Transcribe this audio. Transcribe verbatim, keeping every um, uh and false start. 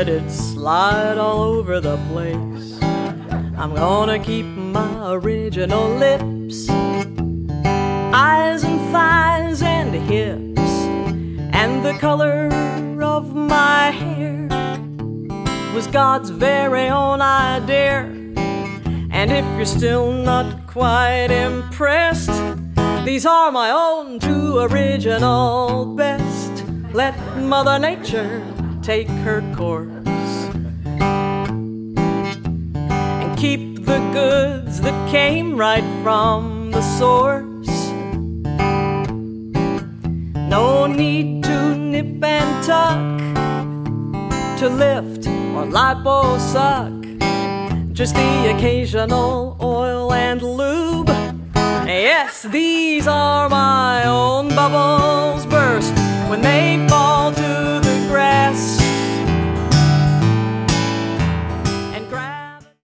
let it slide all over the place. I'm gonna keep my original lips, eyes and thighs and hips, and the color of my hair was God's very own idea. And if you're still not quite impressed, these are my own two original best. Let Mother Nature take her course and keep the goods that came right from the source. No need to nip and tuck, to lift or lipo-suck, just the occasional oil and lube. Yes, these are my own bubble